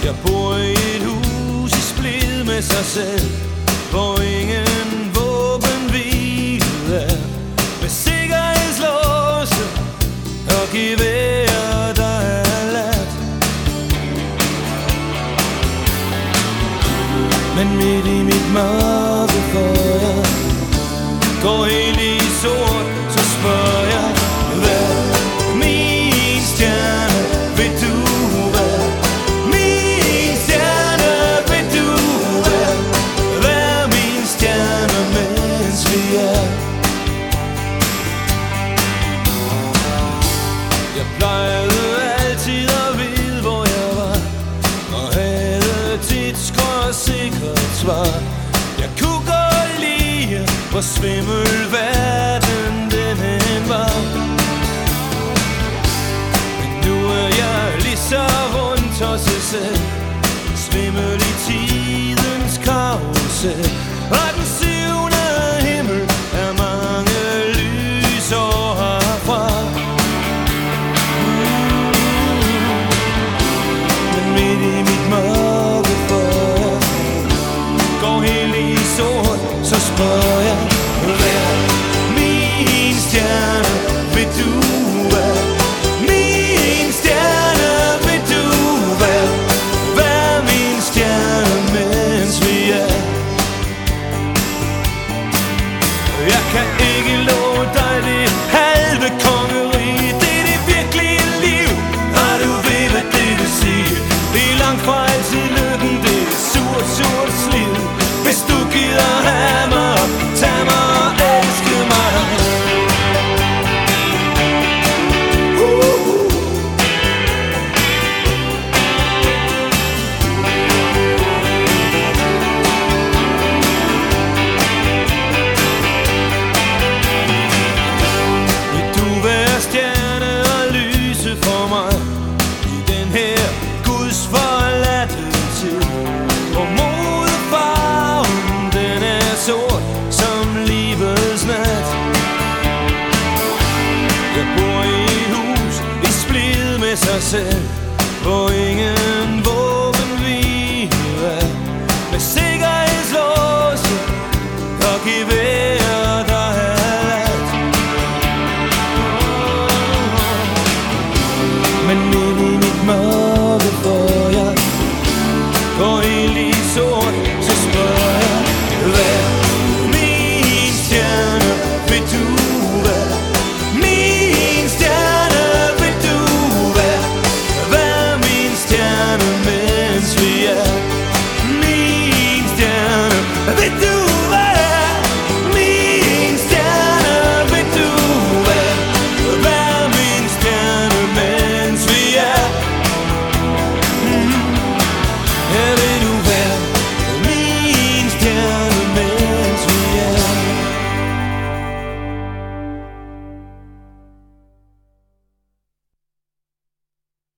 Jeg bor i et hus i splid med sig selv, hvor ingen våbenhvile er, med sikkerhedslåse og geværer, der er ladt. Men midt i mit mørke, for jeg går helt i sort, så spørger jeg, hvad min stjerne vil du være? Min stjerne vil du være? Vær min stjerne, mens vi er. Jeg plejede altid at vide, hvor jeg var, og havde tit skråsikkert svar. Jeg kunne godt lide, hvor svimmel verden den end var. Men nu er jeg lige så rundt hos sig selv, svimmel i tidens karusel. Og den syvende himmel er mange lysår herfra. Men midt i mit mørke, for jeg går helt i sort, så spørger jeg, hvad min stjerne vil du være? Min stjerne vil du være? Vær min stjerne, mens vi er. Jeg kan ikke love dig det halve kongerige, det er det virkelige liv, og du ved hvad det vil sige. Det er langt fra altid lykken, det er surt, surt slid. Hvis du gider have mig, tag mig og elske mig. Vil du være stjerne og lyse for mig i den her Guds forladte tid, hvor modefarven den er sort som livets nat. Jeg bor i et hus i splid med sig selv, hvor ingen våbenhvile er, med sikkerhedslåse og geværer, der er ladt. Men